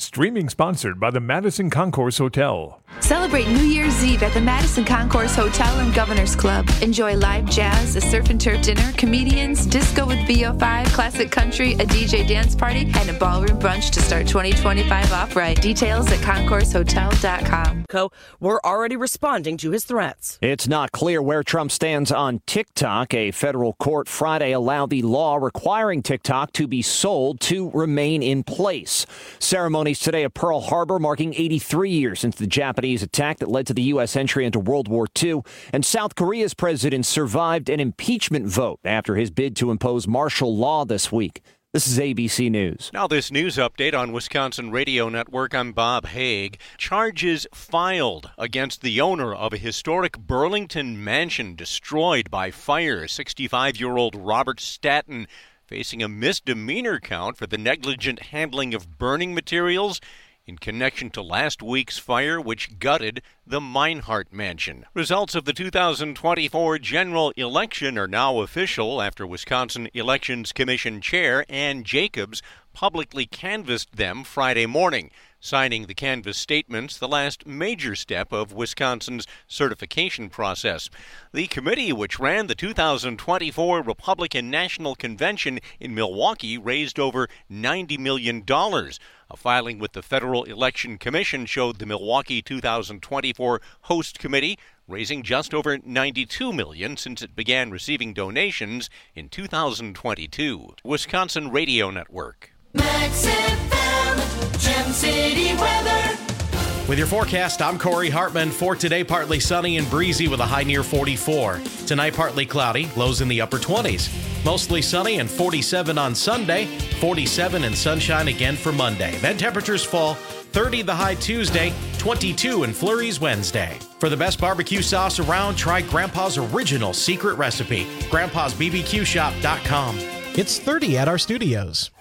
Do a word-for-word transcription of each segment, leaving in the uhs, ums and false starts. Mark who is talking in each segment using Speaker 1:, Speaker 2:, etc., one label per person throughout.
Speaker 1: Streaming sponsored by the Madison Concourse Hotel.
Speaker 2: Celebrate New Year's Eve at the Madison Concourse Hotel and Governor's Club. Enjoy live jazz, a surf and turf dinner, comedians, disco with V O five, classic country, a D J dance party, and a ballroom brunch to start twenty twenty-five off right. Details at concourse hotel dot com.
Speaker 3: We're already responding to his threats.
Speaker 4: It's not clear where Trump stands on TikTok. A federal court Friday allowed the law requiring TikTok to be sold to remain in place. Ceremonies today at Pearl Harbor marking eighty-three years since the Japanese attack that led to the U S entry into World War Two. And South Korea's president survived an impeachment vote after his bid to impose martial law this week. This is A B C News.
Speaker 5: Now this news update on Wisconsin Radio Network. I'm Bob Haig. Charges filed against the owner of a historic Burlington mansion destroyed by fire. sixty-five-year-old Robert Staton facing a misdemeanor count for the negligent handling of burning materials in connection to last week's fire, which gutted the Meinhardt Mansion. Results of the two thousand twenty-four general election are now official after Wisconsin Elections Commission Chair Ann Jacobs publicly canvassed them Friday morning, signing the canvass statements, the last major step of Wisconsin's certification process. The committee, which ran the two thousand twenty-four Republican National Convention in Milwaukee, raised over ninety million dollars. A filing with the Federal Election Commission showed the Milwaukee two thousand twenty-four host committee raising just over ninety-two million dollars since it began receiving donations in two thousand twenty-two. Wisconsin Radio Network.
Speaker 6: Max F M, Gem City weather.
Speaker 7: With your forecast, I'm Corey Hartman. For today, partly sunny and breezy with a high near forty-four. Tonight, partly cloudy, lows in the upper twenties. Mostly sunny and forty-seven on Sunday, forty-seven and sunshine again for Monday. Then temperatures fall, thirty the high Tuesday, twenty-two in flurries Wednesday. For the best barbecue sauce around, try Grandpa's original secret recipe, grandpas b b q shop dot com.
Speaker 8: It's thirty at our studios.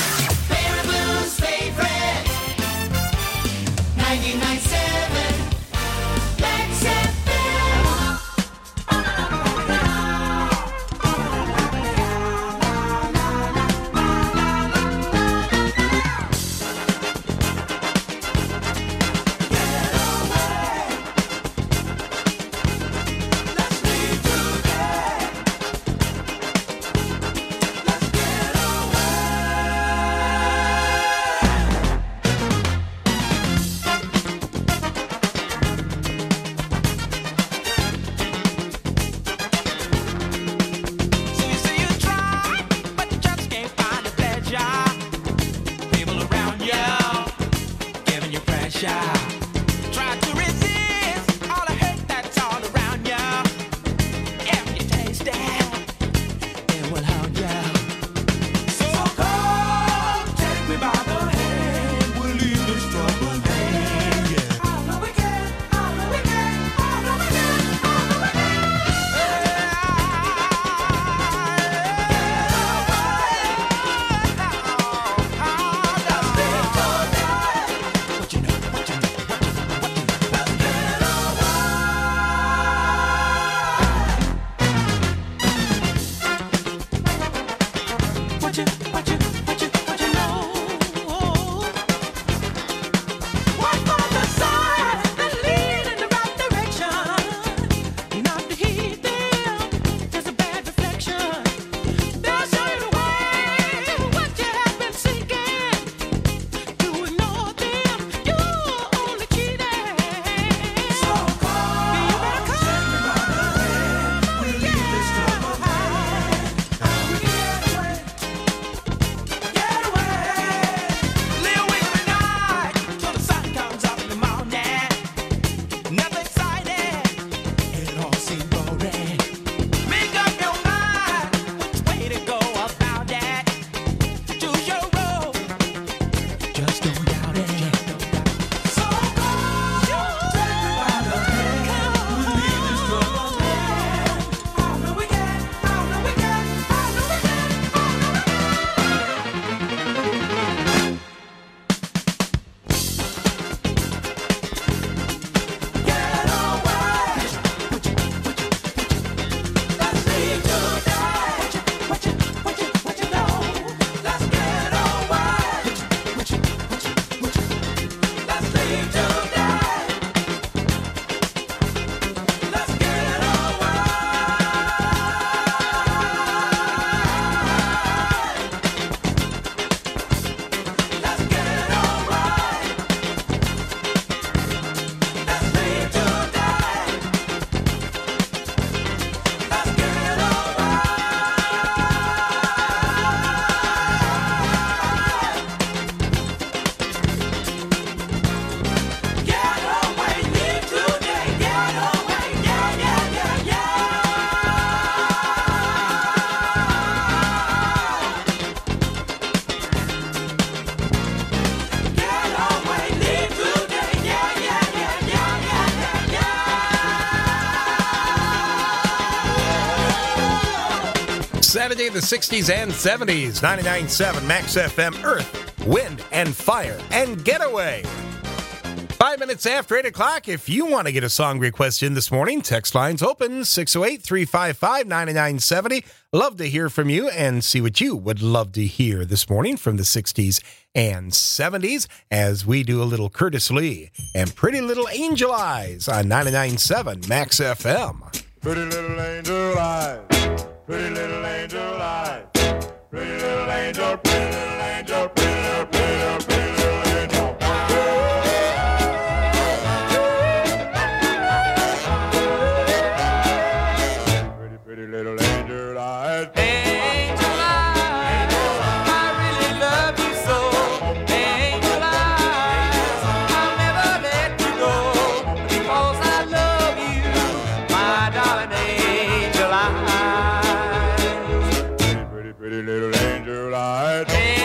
Speaker 6: Baraboo's favorite, ninety-nine point seven, Max F
Speaker 9: the sixties and seventies. ninety-nine point seven Max F M, Earth, Wind, and Fire, and Getaway. Five minutes after eight o'clock, if you want to get a song request in this morning, text lines open, six oh eight, three five five, nine nine seven oh. Love to hear from you and see what you would love to hear this morning from the sixties and seventies as we do a little Curtis Lee and Pretty Little Angel Eyes on ninety-nine point seven Max F M.
Speaker 10: Pretty little angel eyes, pretty little angel eyes, pretty little angel, pretty little angel, pretty little, pretty little, pretty little angel. Pretty little angel eyes. Angel eyes, I really love you so. Angel eyes, I'll never let you go. Because I love you, my darling angel eyes. Pretty, pretty, pretty little angel eyes.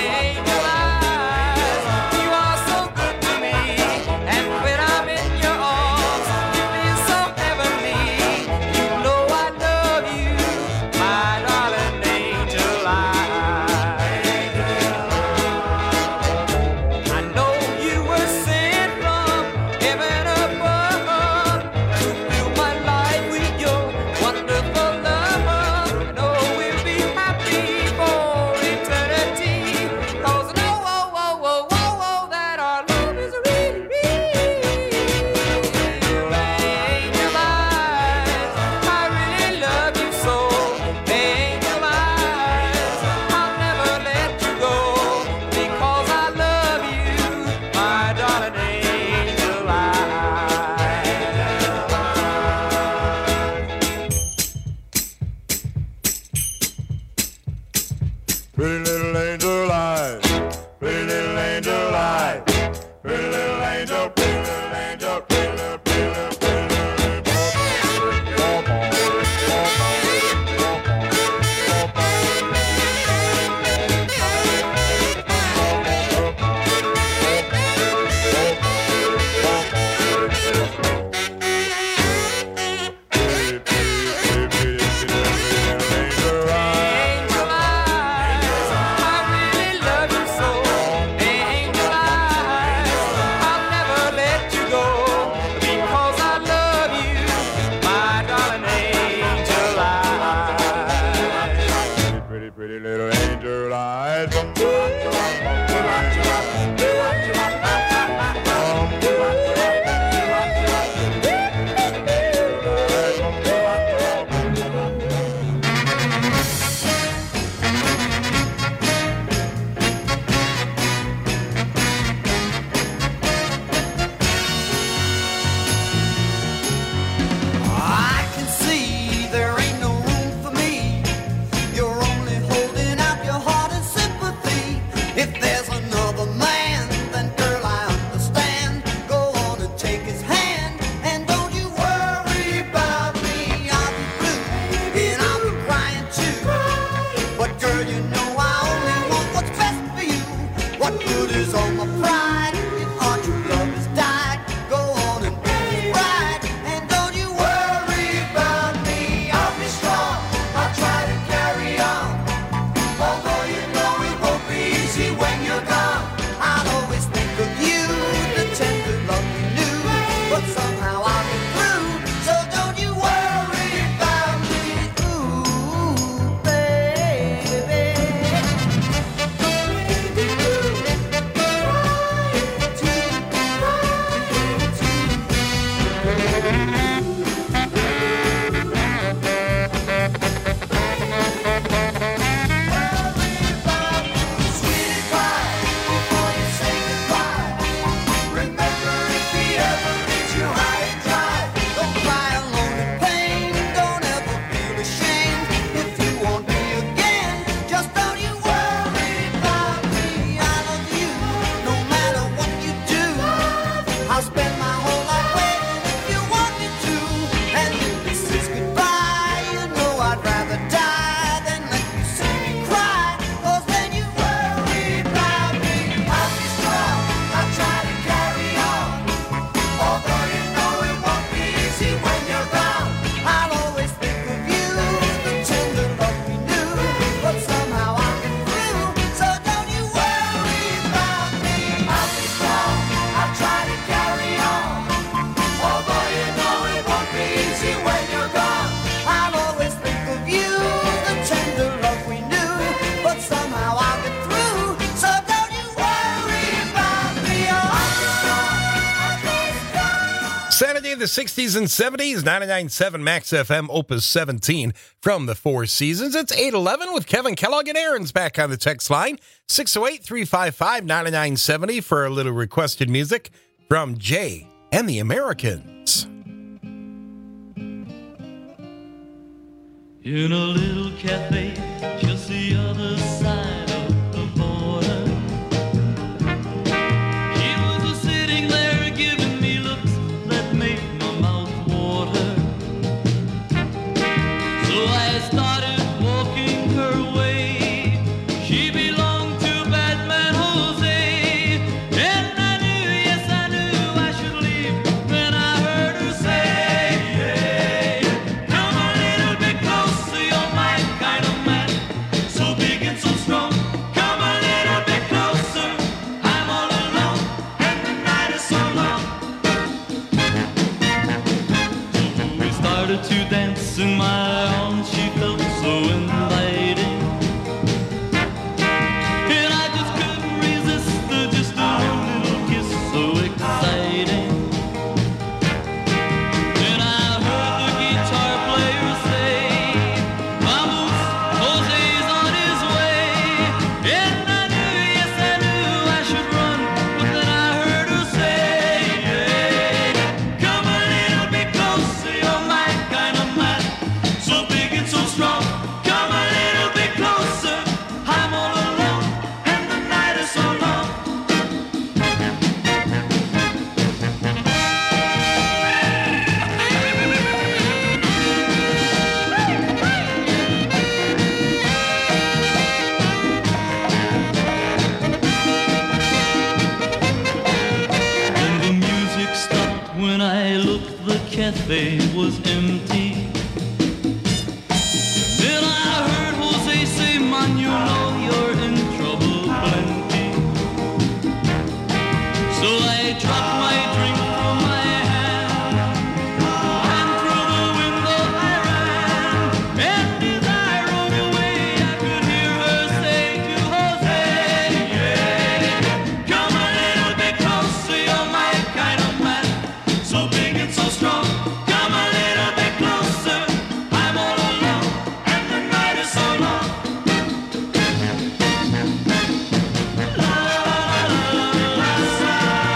Speaker 9: of the sixties and seventies, ninety-nine point seven Max F M, Opus seventeen from the Four Seasons. It's eight eleven with Kevin Kellogg and Aaron's back on the text line. six oh eight, three five five, nine nine seven oh for a little requested music from Jay and the Americans.
Speaker 11: In a little cafe just the other side of the border, she was sitting there giving me looks that made my mouth water. So I started walking her way. She belonged to Batman Jose, and I knew, yes I knew I should leave when I heard her say, hey, come a little bit closer, you're my kind of man, so big and so strong. Come a little bit closer, I'm all alone, and the night is so long. We started to dance in my arms, she felt so inviting, and I just couldn't resist the just a little kiss, so exciting. Then I heard the guitar player say, vamos, Jose's on his way. And I knew, yes I knew I should run, but then I heard her say, hey, come a little bit closer, you're my kind of man, so big and so strong. Come a little bit closer, I'm all alone, and the night is so long. And the music stopped when I looked, the cafe was empty. Then I heard Jose say, man, you know you're in trouble plenty. So I dropped my drink from my hand, and through the window I ran. And as I rode away, I could hear her say to Jose, yeah, come a little bit closer, you're my kind of man, so big and so strong. Come a little bit closer, I'm all alone, and the night is so long. La la la la la.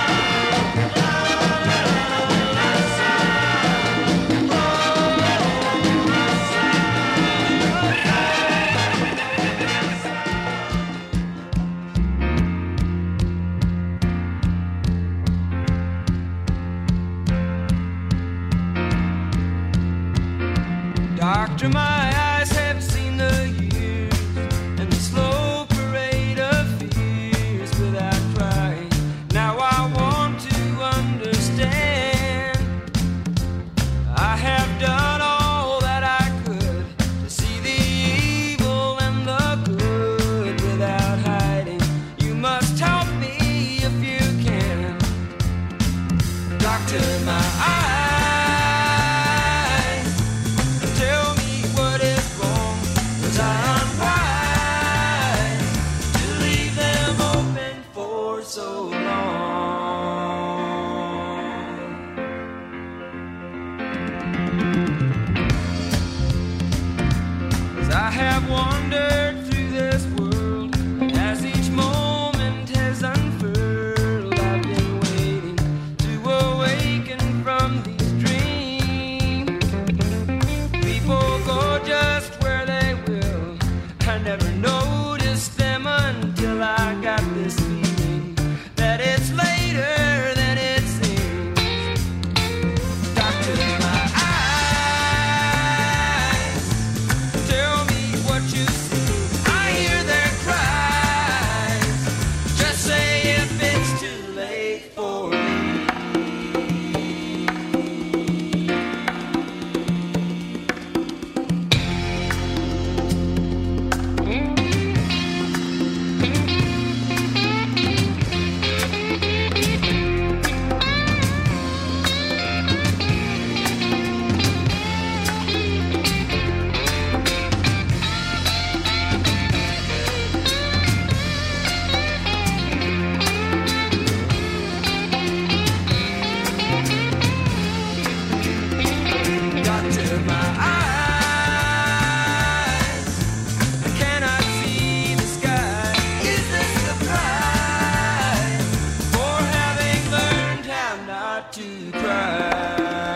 Speaker 11: Doctor, my eyes have seen the years and the slow parade of fears without trying. Now I want to understand. I have done all that I could to see the evil and the good without hiding. You must help me if you can. Doctor, my eyes, tell me what is wrong, 'cause I'm unwise to leave them open for so long. 'Cause I have wandered through this world, and as each moment has unfurled, I've been waiting to awaken from these dreams. People go just where they will. I never noticed them until I got this feeling that it's later than it seems. Doctor, my eyes, tell me what you see. I hear their cries. Just say if it's too late for me. start to cry.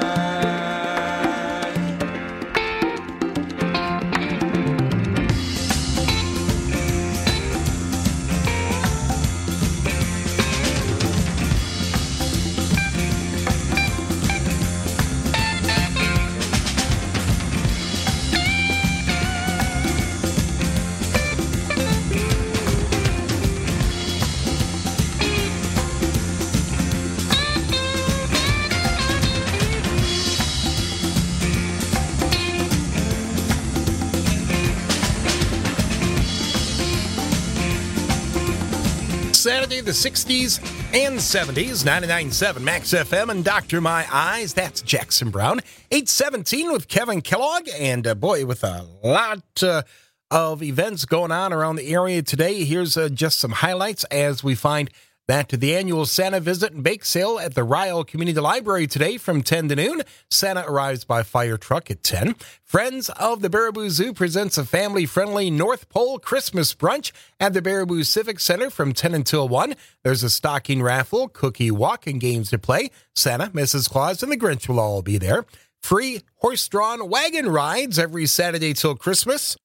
Speaker 9: Saturday, the sixties and seventies, ninety-nine point seven Max F M and Doctor My Eyes. That's Jackson Brown. eight seventeen with Kevin Kellogg. And uh, boy, with a lot uh, of events going on around the area today, here's uh, just some highlights as we find that the annual Santa visit and bake sale at the Ryle Community Library today from ten to noon. Santa arrives by fire truck at ten. Friends of the Baraboo Zoo presents a family-friendly North Pole Christmas brunch at the Baraboo Civic Center from ten until one. There's a stocking raffle, cookie walk, and games to play. Santa, Missus Claus, and the Grinch will all be there. Free horse-drawn wagon rides every Saturday till Christmas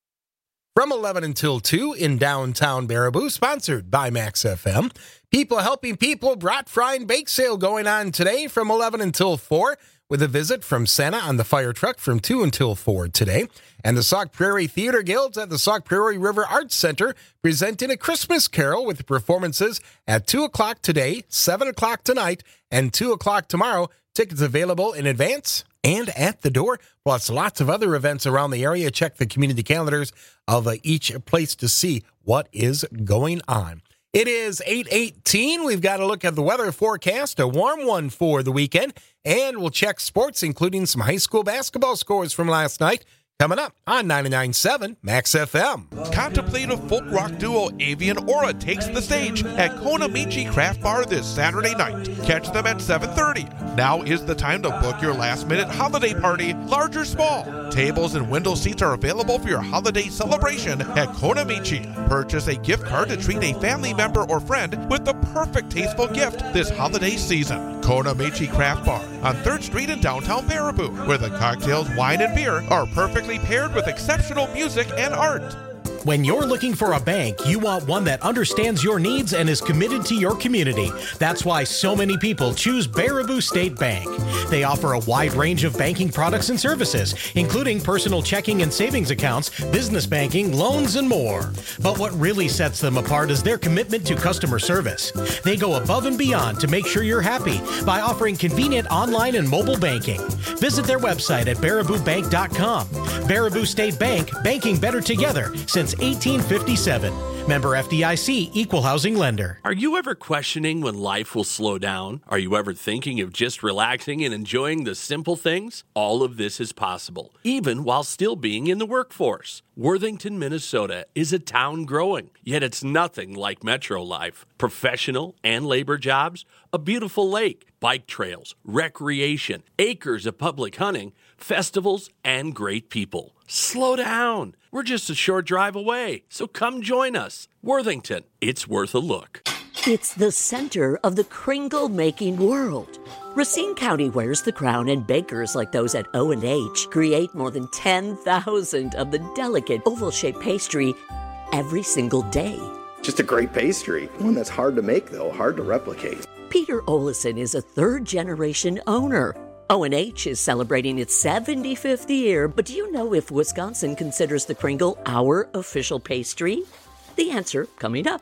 Speaker 9: from eleven until two in downtown Baraboo, sponsored by Max F M. People Helping People brat fry and bake sale going on today from eleven until four, with a visit from Santa on the fire truck from two until four today. And the Sauk Prairie Theater Guilds at the Sauk Prairie River Arts Center presenting a Christmas carol with performances at two o'clock today, seven o'clock tonight, and two o'clock tomorrow. Tickets available in advance and at the door, plus lots of other events around the area. Check the community calendars of uh, each place to see what is going on. It is eight eighteen. We've got to look at the weather forecast, a warm one for the weekend, and we'll check sports, including some high school basketball scores from last night. Coming up on ninety-nine point seven Max F M.
Speaker 12: Contemplative folk rock duo Avian Aura takes the stage at Konamichi Craft Bar this Saturday night. Catch them at seven thirty. Now is the time to book your last-minute holiday party, large or small. Tables and window seats are available for your holiday celebration at Konamichi. Purchase a gift card to treat a family member or friend with the perfect tasteful gift this holiday season. Konamichi Craft Bar on third Street in downtown Baraboo, where the cocktails, wine, and beer are perfectly paired with exceptional music and art.
Speaker 8: When you're looking for a bank, you want one that understands your needs and is committed to your community. That's why so many people choose Baraboo State Bank. They offer a wide range of banking products and services, including personal checking and savings accounts, business banking, loans, and more. But what really sets them apart is their commitment to customer service. They go above and beyond to make sure you're happy by offering convenient online and mobile banking. Visit their website at baraboo bank dot com. Baraboo State Bank, banking better together since eighteen fifty-seven. Member F D I C, Equal Housing Lender.
Speaker 13: Are you ever questioning when life will slow down? Are you ever thinking of just relaxing and enjoying the simple things? All of this is possible, even while still being in the workforce. Worthington, Minnesota is a town growing, yet it's nothing like metro life. Professional and labor jobs, a beautiful lake, bike trails, recreation, acres of public hunting, festivals, and great people. Slow down. We're just a short drive away, so come join us. Worthington, it's worth a look.
Speaker 14: It's the center of the Kringle-making world. Racine County wears the crown, and bakers like those at O and H create more than ten thousand of the delicate oval-shaped pastry every single day.
Speaker 15: Just a great pastry. One that's hard to make, though, hard to replicate.
Speaker 14: Peter Olison is a third-generation owner. O and H is celebrating its seventy-fifth year, but do you know if Wisconsin considers the Kringle our official pastry? The answer coming up.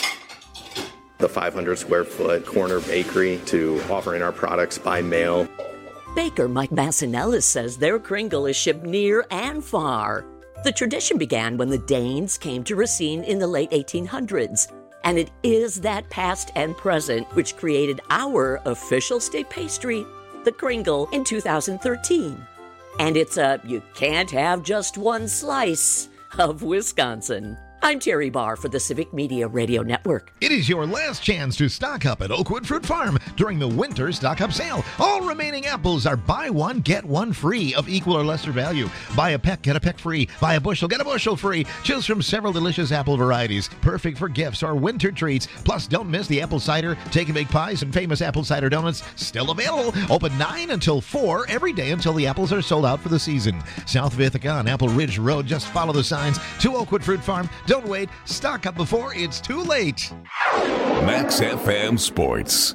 Speaker 15: The five hundred square foot corner bakery to offering our products by mail.
Speaker 14: Baker Mike Massinellis says their Kringle is shipped near and far. The tradition began when the Danes came to Racine in the late eighteen hundreds. And it is that past and present which created our official state pastry, the Kringle, in two thousand thirteen. And it's a you can't have just one slice of Wisconsin. I'm Terry Barr for the Civic Media Radio Network.
Speaker 16: It is your last chance to stock up at Oakwood Fruit Farm during the winter stock-up sale. All remaining apples are buy one, get one free of equal or lesser value. Buy a peck, get a peck free. Buy a bushel, get a bushel free. Choose from several delicious apple varieties, perfect for gifts or winter treats. Plus, don't miss the apple cider, take and bake pies, and famous apple cider donuts. Still available. Open nine until four every day until the apples are sold out for the season. South of Ithaca on Apple Ridge Road. Just follow the signs to Oakwood Fruit Farm. Don't wait. Stock up before it's too late.
Speaker 17: Max F M Sports.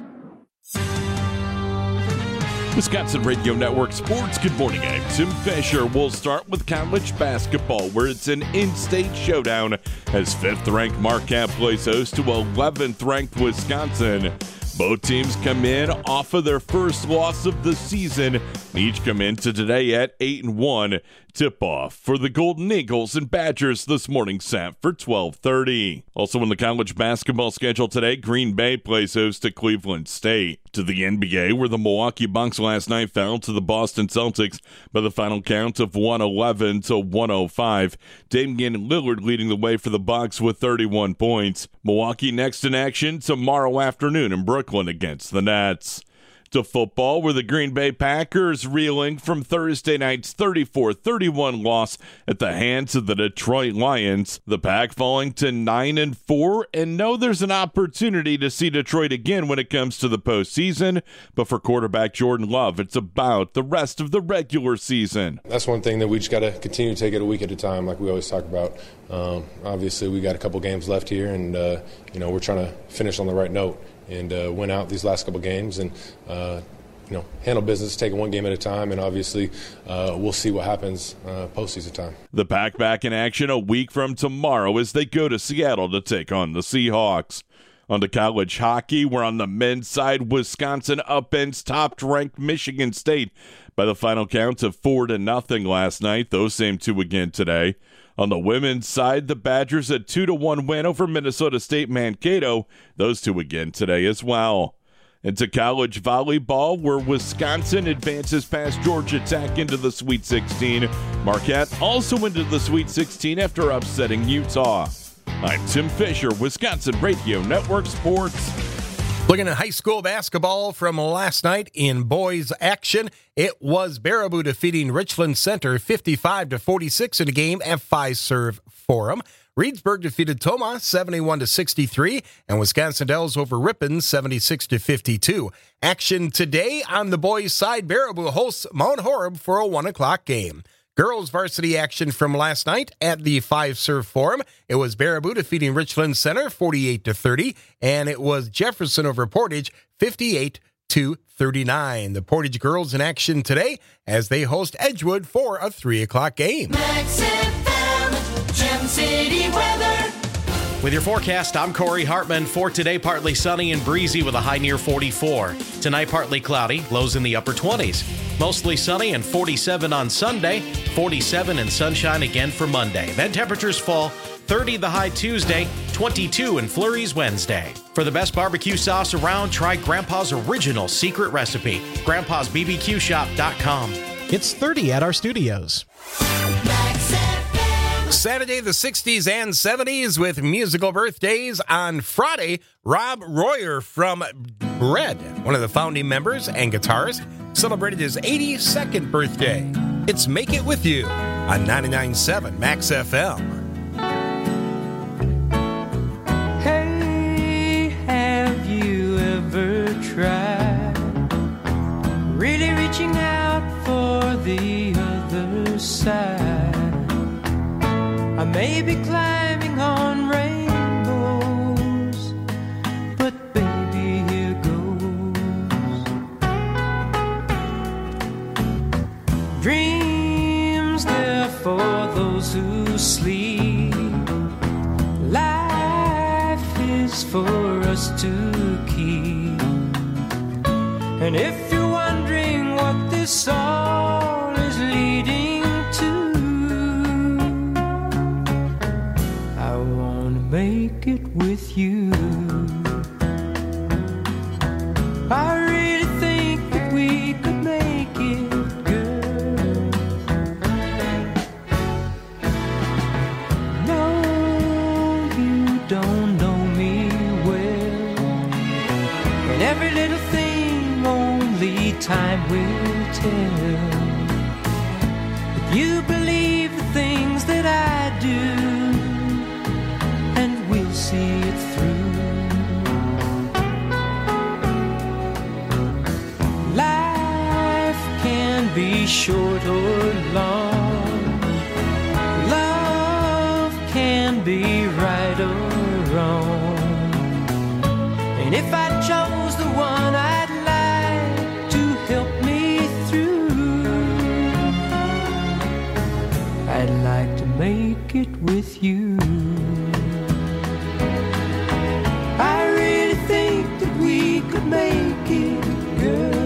Speaker 18: Wisconsin Radio Network Sports. Good morning. I'm Tim Fisher. We'll start with college basketball, where it's an in-state showdown as fifth-ranked Marquette plays host to eleventh-ranked Wisconsin. Both teams come in off of their first loss of the season, and each come into today at eight and one. Tip-off for the Golden Eagles and Badgers this morning set for twelve thirty. Also in the college basketball schedule today, Green Bay plays host to Cleveland State. To the N B A, where the Milwaukee Bucks last night fell to the Boston Celtics by the final count of one eleven to one oh five. Damian Lillard leading the way for the Bucks with thirty-one points. Milwaukee next in action tomorrow afternoon in Brooklyn against the Nets. To football, where the Green Bay Packers reeling from Thursday night's thirty-four thirty-one loss at the hands of the Detroit Lions. The Pack falling to nine and four, and know there's an opportunity to see Detroit again when it comes to the postseason. But for quarterback Jordan Love, it's about the rest of the regular season.
Speaker 19: That's one thing that we just got to continue to take it a week at a time, like we always talk about. Um, obviously, we got a couple games left here, and uh, you know we're trying to finish on the right note and uh, win out these last couple games and, uh, you know, handle business, take it one game at a time, and obviously uh, we'll see what happens uh, postseason time.
Speaker 18: The Pack back in action a week from tomorrow as they go to Seattle to take on the Seahawks. On to college hockey, where on the men's side, Wisconsin upends top-ranked Michigan State by the final count of four to nothing last night. Those same two again today. On the women's side, the Badgers a two to one win over Minnesota State Mankato. Those two again today as well. Into college volleyball, where Wisconsin advances past Georgia Tech into the Sweet sixteen. Marquette also into the Sweet sixteen after upsetting Utah. I'm Tim Fisher, Wisconsin Radio Network Sports.
Speaker 9: Looking at high school basketball from last night in boys action, it was Baraboo defeating Richland Center fifty-five to forty-six in a game at Fiserv Forum. Reedsburg defeated Toma seventy-one to sixty-three, and Wisconsin Dells over Ripon seventy-six to fifty-two. Action today on the boys' side, Baraboo hosts Mount Horeb for a one o'clock game. Girls varsity action from last night at the Fiserv Forum. It was Baraboo defeating Richland Center forty-eight to thirty, and it was Jefferson over Portage fifty-eight to thirty-nine. The Portage girls in action today as they host Edgewood for a three o'clock game.
Speaker 6: Max F M, Gem City weather.
Speaker 7: With your forecast, I'm Corey Hartman. For today, partly sunny and breezy with a high near forty-four. Tonight, partly cloudy, lows in the upper twenties. Mostly sunny and forty-seven on Sunday, forty-seven and sunshine again for Monday. Then temperatures fall, thirty the high Tuesday, twenty-two in flurries Wednesday. For the best barbecue sauce around, try Grandpa's original secret recipe, grandpas b b q shop dot com.
Speaker 8: It's thirty at our studios.
Speaker 9: Saturday, the sixties and seventies with musical birthdays. On Friday, Rob Royer from Red, one of the founding members and guitarist, celebrated his eighty-second birthday. It's Make It With You on ninety-nine point seven Max F M.
Speaker 11: Hey, have you ever tried really reaching out for the other side? I may be climbing on rainbows, but baby, here goes. Dreams, they're for those who sleep. Life is for us to keep. And if you're wondering what this all is leading to, I wanna make it with you. I really think that we could make it, girl. No And every little thing only time will tell. If you believe the things that I do, and we'll see it through. Life can be short or long. Love can be right or wrong. And if I chose the one I'd like to help me through, I'd like to make it with you. I really think that we could make it, girl.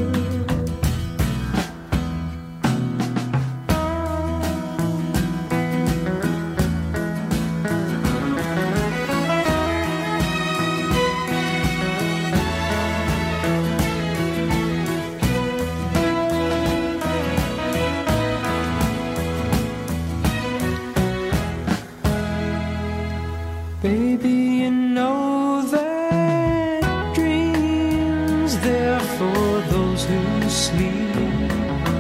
Speaker 11: Baby, you know that dreams, they're for those who sleep.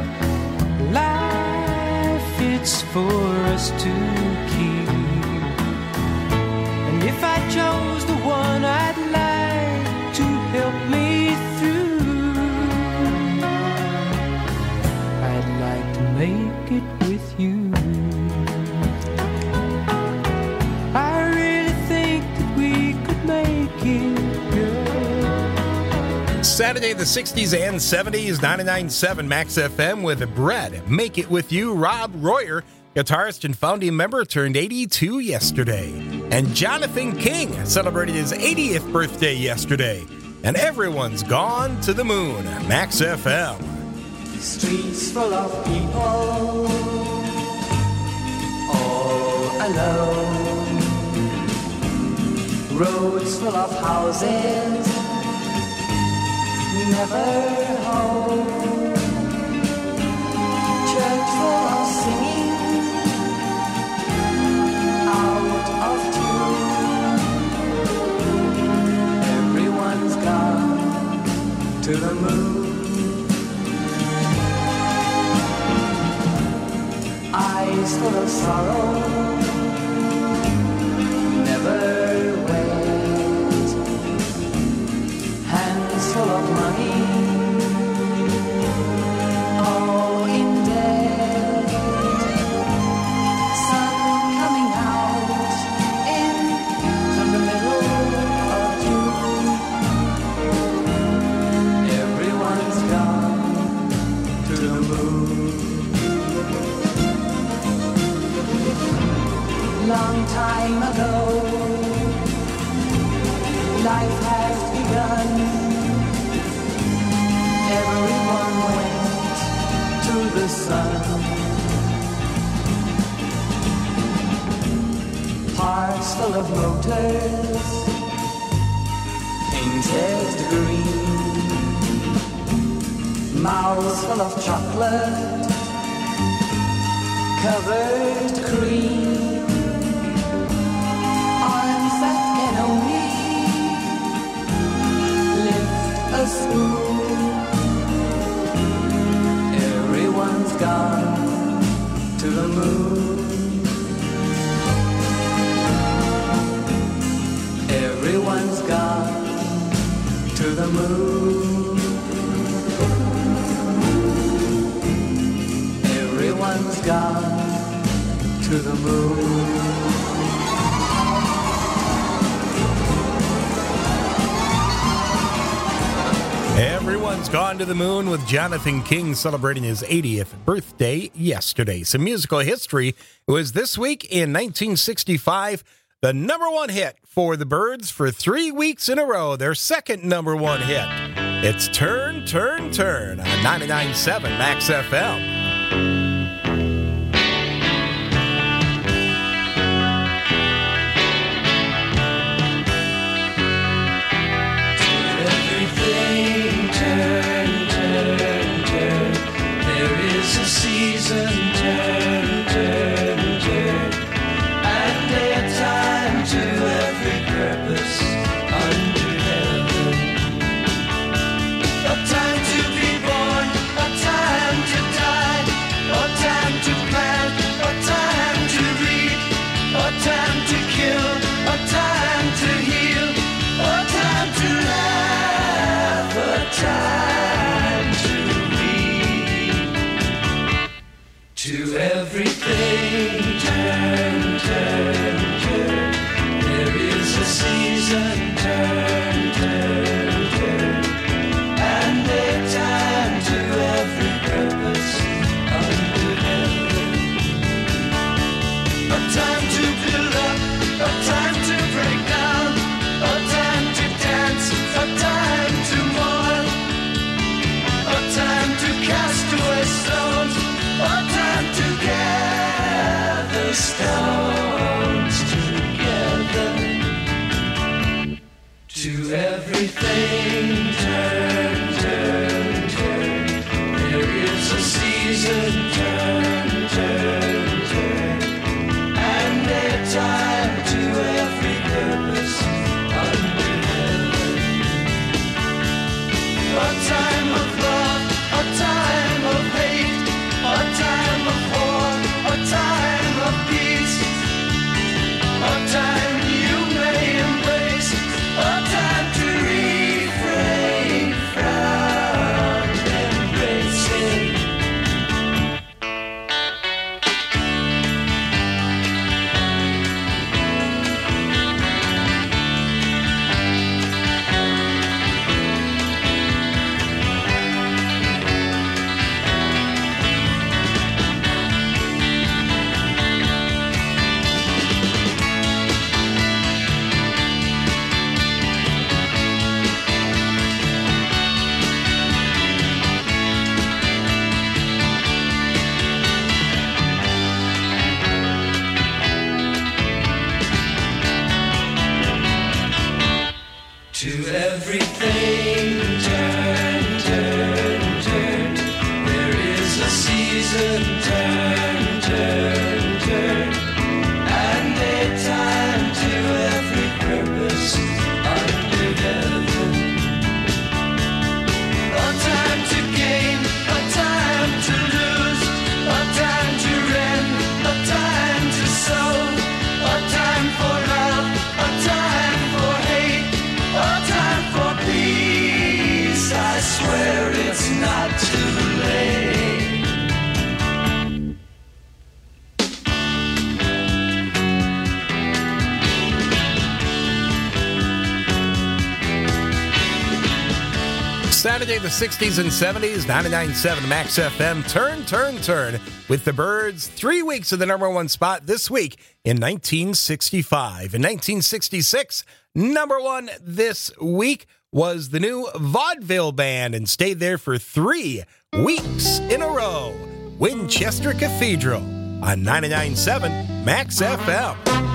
Speaker 11: Life, it's for us to keep. And if I chose the one I'd like to help me through, I'd like to make it with you.
Speaker 9: Saturday, the sixties and seventies, ninety-nine point seven Max F M with Bread. Make it with you. Rob Royer, guitarist and founding member, turned eighty-two yesterday. And Jonathan King celebrated his eightieth birthday yesterday. And everyone's gone to the moon. Max F M.
Speaker 10: Streets full of people, all alone. Roads full of houses, never home. Church full of singing, out of tune. Everyone's gone to the moon. Eyes full of sorrow, never wait. Hands full of money, all in debt. Sun coming out in from the middle of June. Everyone's gone to the moon. Long time ago, life has begun. Everyone went to the sun. Parks full of motors, painted green. Mouths full of chocolate, covered cream. Arms that can only lift a spoon. Everyone's gone to the moon. Everyone's gone to the moon. Everyone's gone to the moon.
Speaker 9: Everyone's gone to the moon with Jonathan King celebrating his eightieth birthday yesterday. Some musical history. It was this week in nineteen sixty-five, the number one hit for the Byrds for three weeks in a row, their second number one hit. It's Turn, Turn, Turn on ninety-nine point seven Max F M.
Speaker 10: Season, turn, turn, turn, and day time to every purpose under heaven.
Speaker 11: everything turn, turn, turn. There is a season, turn, turn, turn. And a time to every purpose under heaven. A time of love, a time of hate, a time of war, a time of peace, a time you may embrace, a time to refrain from embracing. To everything turn, turn, turn. There is a season, turn, turn, turn. And a time to every purpose under heaven. A time to gain, a time to lose, a time to rend, a time to sow, a time for love, a time for hate, a time for peace. I swear it's not too late.
Speaker 9: Saturday, the sixties and seventies, ninety-nine point seven Max F M. Turn, turn, turn with the Birds. Three weeks of the number one spot this week in nineteen sixty-five. In nineteen sixty-six, number one this week was the new Vaudeville Band and stayed there for three weeks in a row. Winchester Cathedral on ninety-nine point seven Max F M.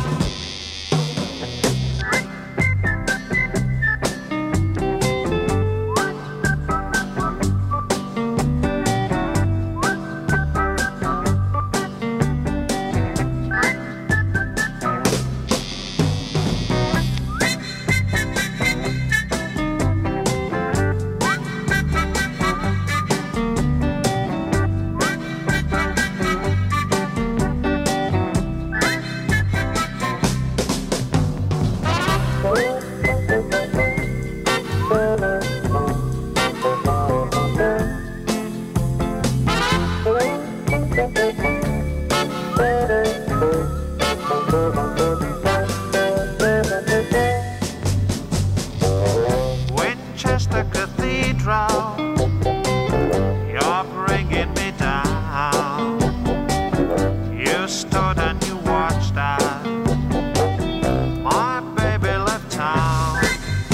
Speaker 11: Winchester Cathedral, you're bringing me down. You stood and you watched as my baby left town.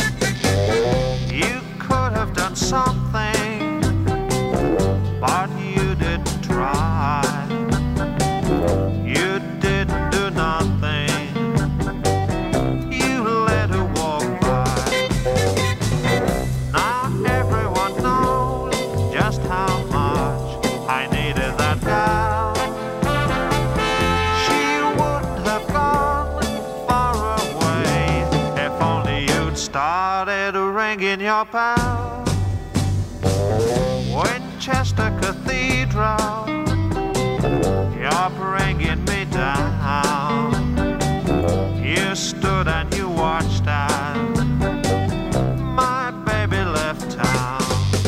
Speaker 11: You could have done something, but you didn't try. You didn't do nothing. You let her walk by. Now everyone knows just how much I needed that girl. She wouldn't have gone far away if only you'd started ringing your bell. Winchester Cathedral, you're bringing me down. You stood and you watched as my baby left town.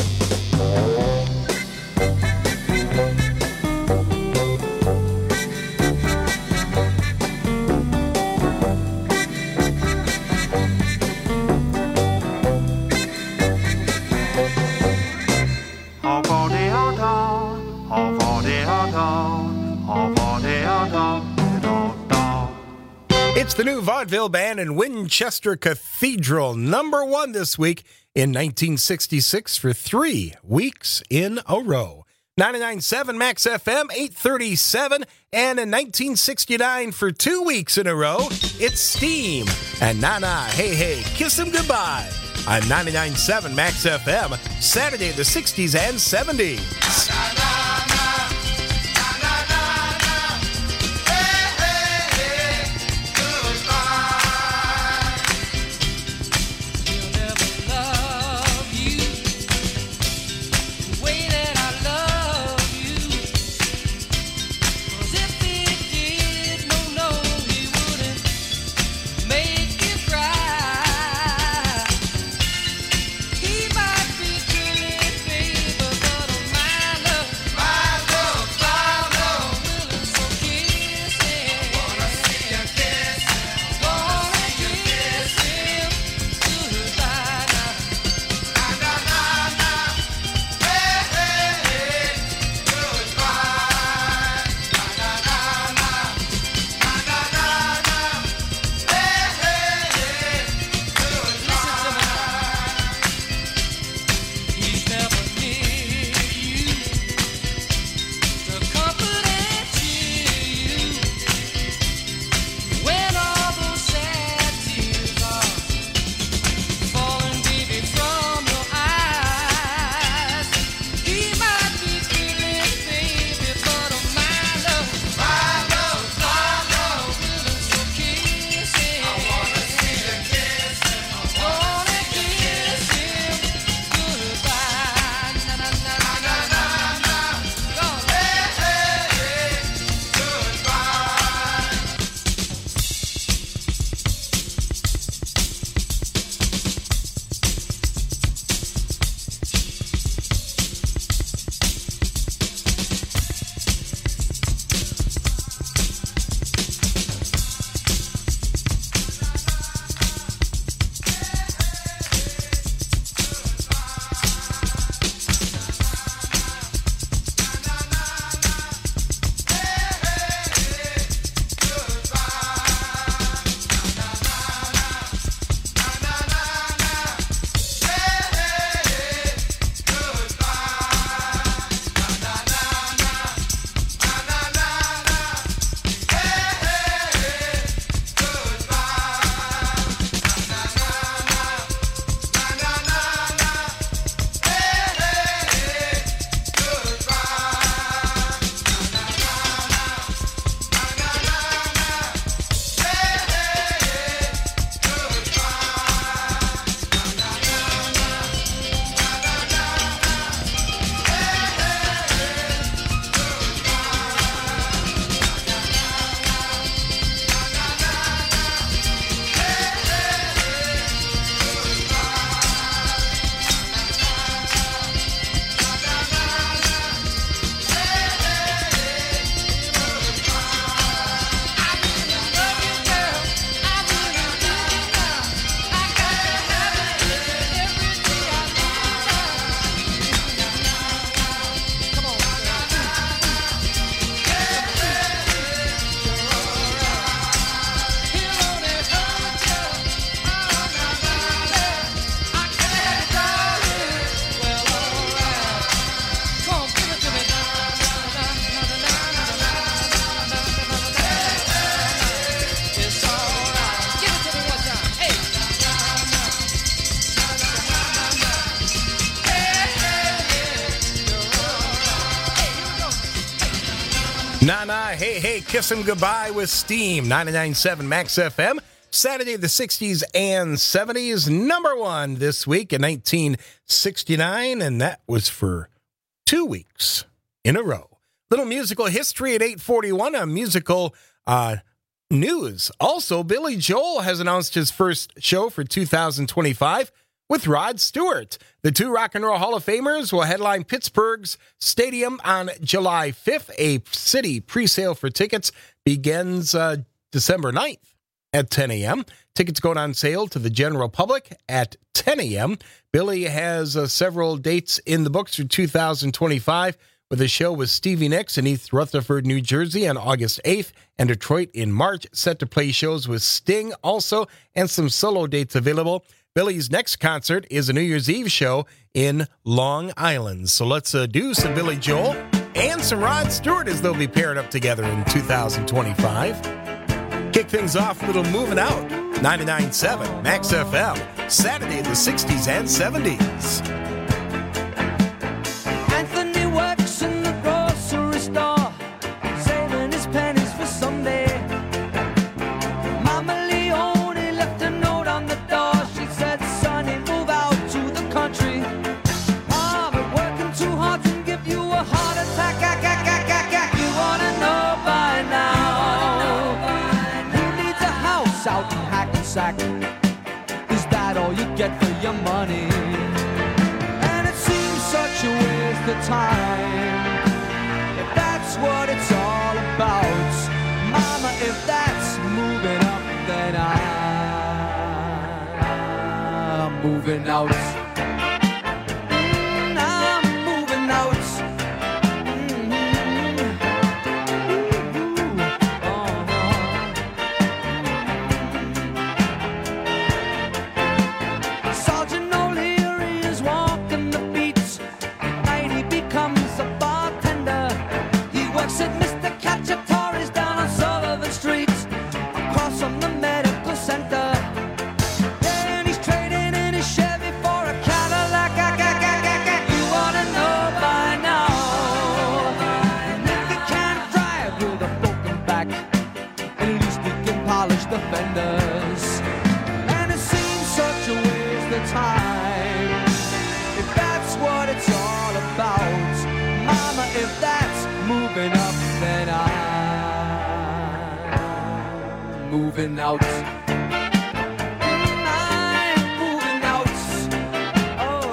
Speaker 11: Oh, for the old dawn, oh, for the old dawn, oh, for the old dawn, the old dawn.
Speaker 9: It's the new Vaudeville Band and Winchester Cathedral, number one this week in nineteen sixty-six for three weeks in a row. ninety-nine point seven Max F M, eight thirty-seven, and in nineteen sixty-nine for two weeks in a row, it's Steam and Nana, Hey Hey, Kiss 'Em Goodbye. on ninety-nine point seven Max F M, Saturday the sixties and seventies. Nah, nah, hey, hey, kiss him goodbye with Steam. ninety-nine point seven Max F M, Saturday the sixties and seventies. Number one this week in nineteen sixty-nine, and that was for two weeks in a row. Little musical history at eight forty-one, a musical uh, news. Also, Billy Joel has announced his first show for two thousand twenty-five with Rod Stewart. The two Rock and Roll Hall of Famers will headline Pittsburgh's Stadium on July fifth. A city presale for tickets begins uh, December ninth at ten a.m. Tickets go on sale to the general public at ten a.m. Billy has uh, several dates in the books for two thousand twenty-five, with a show with Stevie Nicks in East Rutherford, New Jersey on August eighth, and Detroit in March, set to play shows with Sting also, and some solo dates available. Billy's next concert is a New Year's Eve show in Long Island. So let's uh, do some Billy Joel and some Rod Stewart as they'll be paired up together in two thousand twenty-five. Kick things off, a little Moving Out. ninety-nine point seven Max F M, Saturday in the sixties and seventies.
Speaker 11: Anthony works in the grocery store, saving his pennies for someday. Mama Leone left a note on the door. She said, "Sonny, move out to the country. Mom, I'm working too hard to give you a heart attack. Ah, ah, ah, ah, ah. You wanna know by now? Who needs a house out in Hackensack? Is that all you get for your money? And it seems such a waste of time. If that's what it's all about, Mama, if that's moving up, then I'm moving out. Mm, I'm moving out. Sergeant O'Leary is walking the beats. At night he becomes a bartender. He works at Mister Cacciatore's down on Sullivan Street, across from the medical center. Yeah, and he's trading in his Chevy for a Cadillac. Ah, ah, ah, ah, ah. You wanna know by now? If he can't drive with a broken back, at least he can polish the fenders. And it seems such a waste of time. If that's what it's all about, Mama, if that's moving up, then I'm moving out. Mm, I'm moving out. Oh,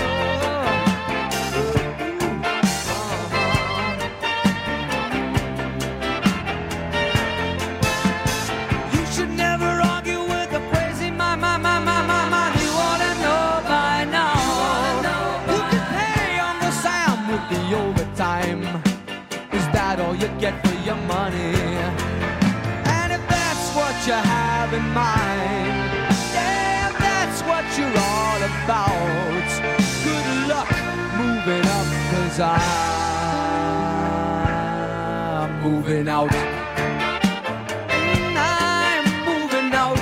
Speaker 11: you should never argue with a crazy my, my, my, my, my, my. You wanna know by now? You can pay Uncle Sam with the overtime. Is that all you get for your money? And if that's what you have in mind, yeah, if that's what you're all about, good luck moving up, 'cause I'm moving out. Mm, I'm moving out.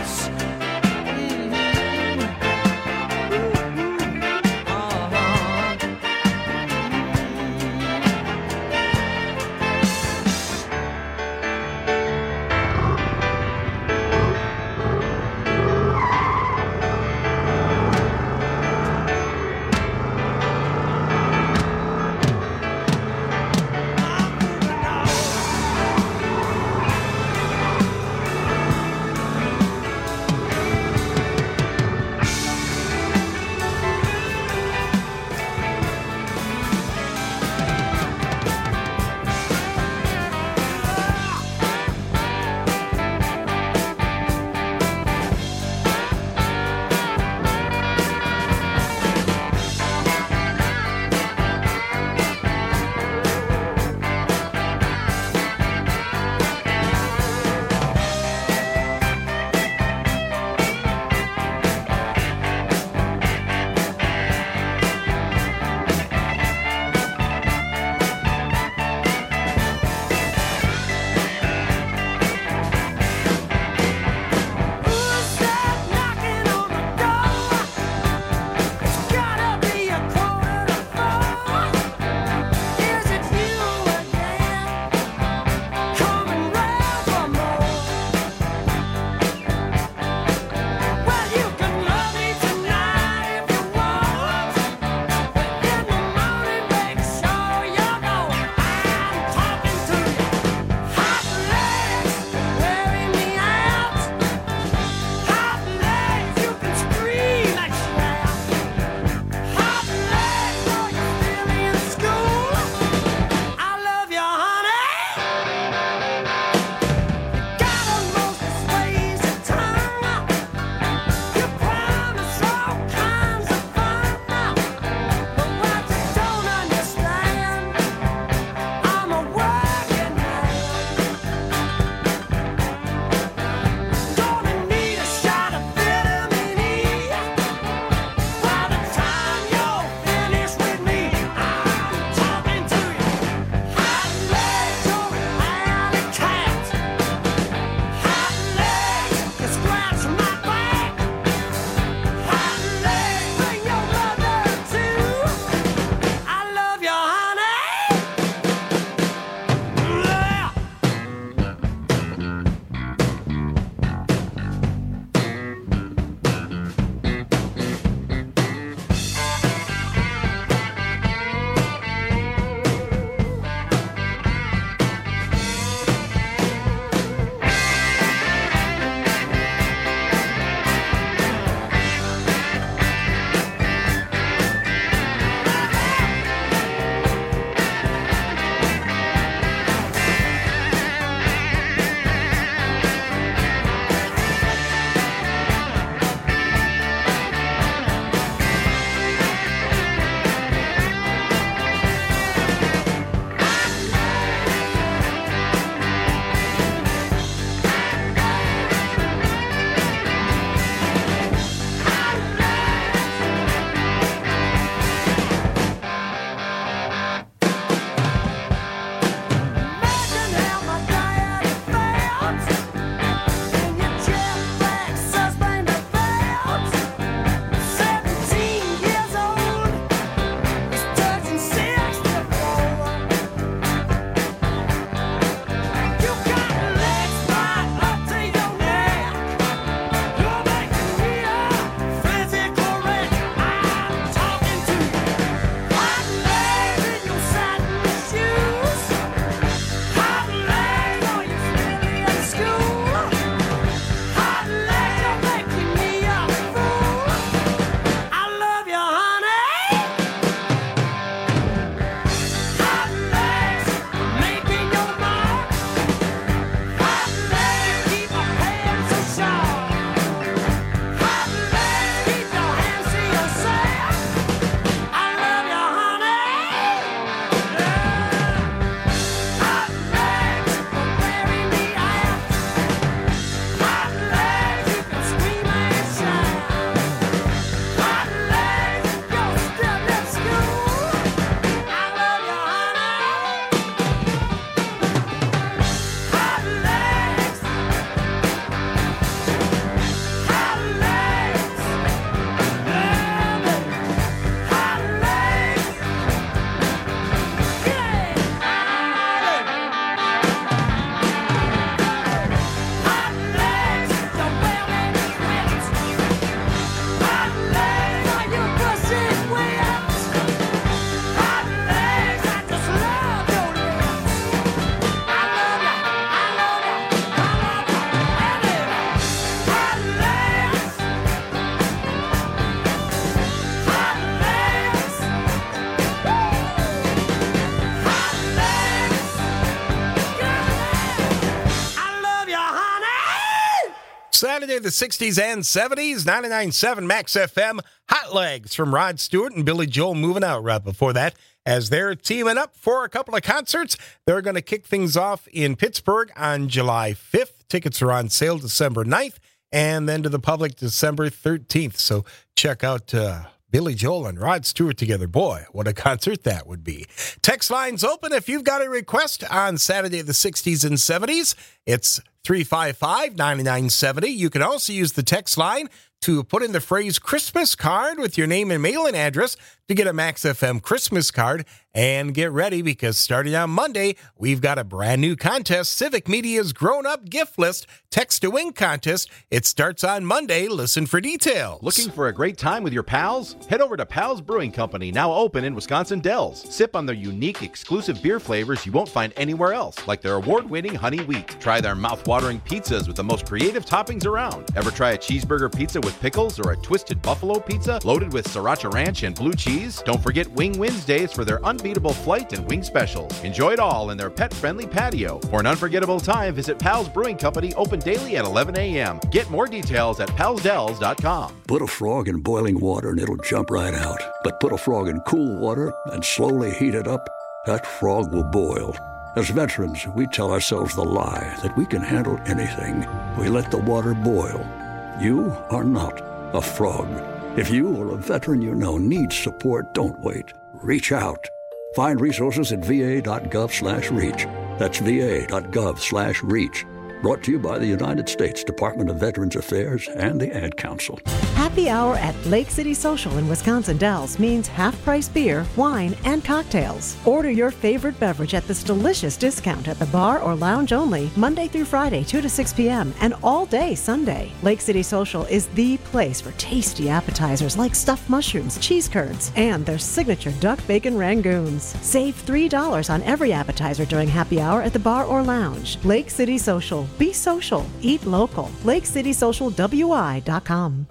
Speaker 9: Saturday, the sixties and seventies, ninety-nine point seven Max F M. Hot Legs from Rod Stewart and Billy Joel moving out right before that as they're teaming up for a couple of concerts. They're going to kick things off in Pittsburgh on July fifth. Tickets are on sale December ninth and then to the public December thirteenth. So check out uh, Billy Joel and Rod Stewart together. Boy, what a concert that would be. Text lines open if you've got a request on Saturday, the sixties and seventies. It's three five five, nine nine seven zero. You can also use the text line to put in the phrase Christmas card with your name and mailing address to get a Max F M Christmas card. And get ready, because starting on Monday, we've got a brand new contest, Civic Media's Grown Up Gift List Text to Win contest. It starts on Monday. Listen for details.
Speaker 20: Looking for a great time with your pals? Head over to Pals Brewing Company, now open in Wisconsin Dells. Sip on their unique, exclusive beer flavors you won't find anywhere else, like their award-winning Honey Wheat. Try their mouth-watering pizzas with the most creative toppings around. Ever try a cheeseburger pizza with pickles or a twisted buffalo pizza loaded with sriracha ranch and blue cheese? Don't forget Wing Wednesdays for their unbeatable flight and wing specials. Enjoy it all in their pet-friendly patio. For an unforgettable time, visit Pals Brewing Company, open daily at eleven a.m. Get more details at pals dells dot com.
Speaker 21: Put a frog in boiling water and it'll jump right out. But put a frog in cool water and slowly heat it up, that frog will boil. As veterans, we tell ourselves the lie that we can handle anything. We let the water boil. You are not a frog. If you or a veteran you know needs support, don't wait. Reach out. Find resources at va.gov slash reach. That's va.gov slash reach. Brought to you by the United States Department of Veterans Affairs and the Ad Council.
Speaker 22: Happy hour at Lake City Social in Wisconsin Dells means half-price beer, wine, and cocktails. Order your favorite beverage at this delicious discount at the bar or lounge only, Monday through Friday, two to six p.m., and all day Sunday. Lake City Social is the place for tasty appetizers like stuffed mushrooms, cheese curds, and their signature duck bacon rangoons. Save three dollars on every appetizer during happy hour at the bar or lounge. Lake City Social. Be social. Eat local. lake city social w i dot com.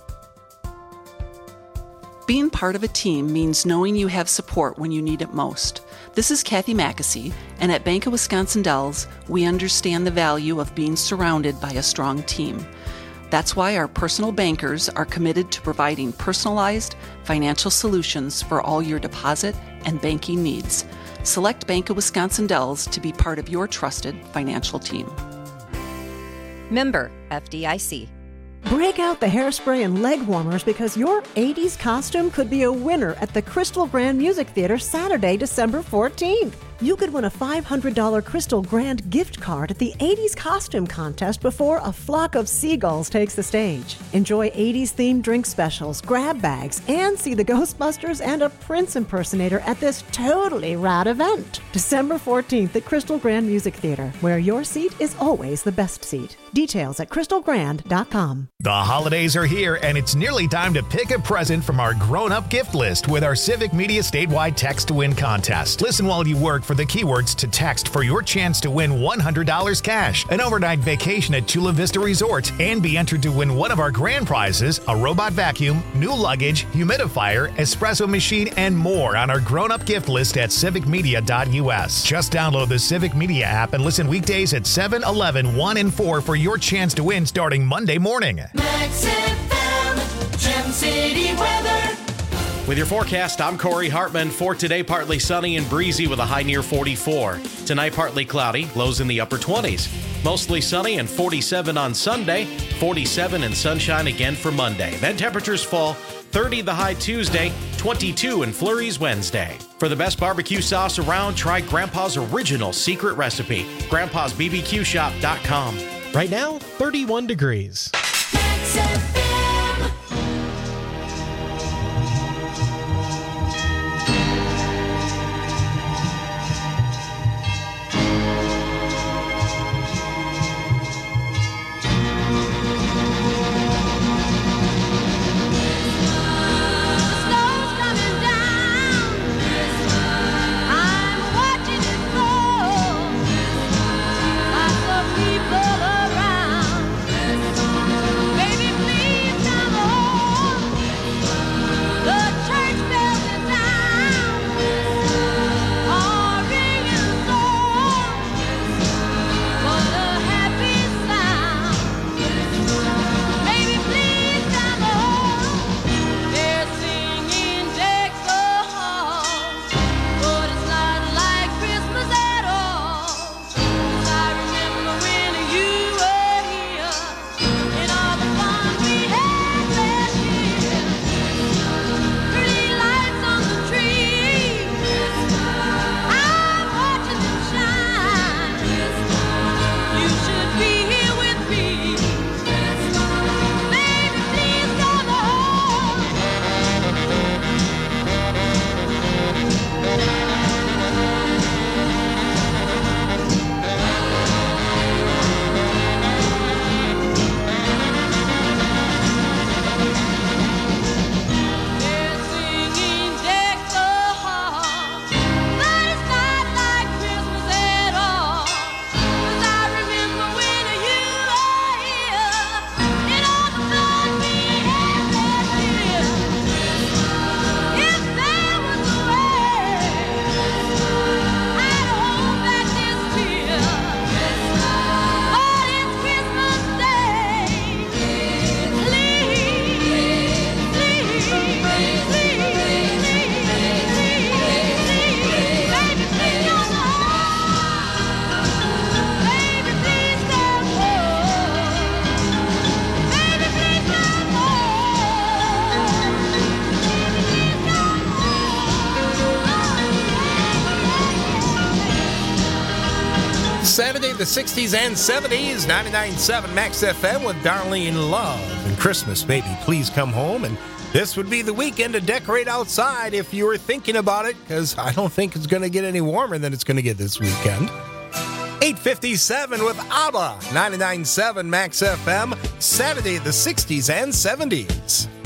Speaker 23: Being part of a team means knowing you have support when you need it most. This is Kathy Mackesy, and at Bank of Wisconsin Dells, we understand the value of being surrounded by a strong team. That's why our personal bankers are committed to providing personalized financial solutions for all your deposit and banking needs. Select Bank of Wisconsin Dells to be part of your trusted financial team.
Speaker 24: Member F D I C.
Speaker 22: Break out the hairspray and leg warmers, because your eighties costume could be a winner at the Crystal Grand Music Theater Saturday, December fourteenth. You could win a five hundred dollars Crystal Grand gift card at the eighties costume contest before a flock of seagulls takes the stage. Enjoy eighties-themed drink specials, grab bags, and see the Ghostbusters and a Prince impersonator at this totally rad event. December fourteenth at Crystal Grand Music Theater, where your seat is always the best seat. Details at crystal grand dot com.
Speaker 25: The holidays are here, and it's nearly time to pick a present from our grown-up gift list with our Civic Media statewide Text to Win contest. Listen while you work for the keywords to text for your chance to win one hundred dollars cash, an overnight vacation at Chula Vista Resort, and be entered to win one of our grand prizes, a robot vacuum, new luggage, humidifier, espresso machine, and more on our grown-up gift list at civic media dot u s. Just download the Civic Media app and listen weekdays at seven, eleven, one, and four for your chance to win starting Monday morning.
Speaker 6: Max F M, Gem City weather.
Speaker 7: With your forecast, I'm Corey Hartman. For today, partly sunny and breezy with a high near forty-four. Tonight, partly cloudy, lows in the upper twenties. Mostly sunny and forty-seven on Sunday, forty-seven and sunshine again for Monday. Then temperatures fall, thirty the high Tuesday, twenty-two in flurries Wednesday. For the best barbecue sauce around, try Grandpa's original secret recipe, grandpas b b q shop dot com.
Speaker 8: Right now, thirty-one degrees.
Speaker 6: Max F M. People around.
Speaker 9: Saturday, the sixties and seventies, ninety-nine point seven Max F M with Darlene Love. And Christmas, baby, please come home. And this would be the weekend to decorate outside if you were thinking about it, because I don't think it's going to get any warmer than it's going to get this weekend. eight fifty-seven with ABBA, ninety-nine point seven Max F M, Saturday, the sixties and seventies.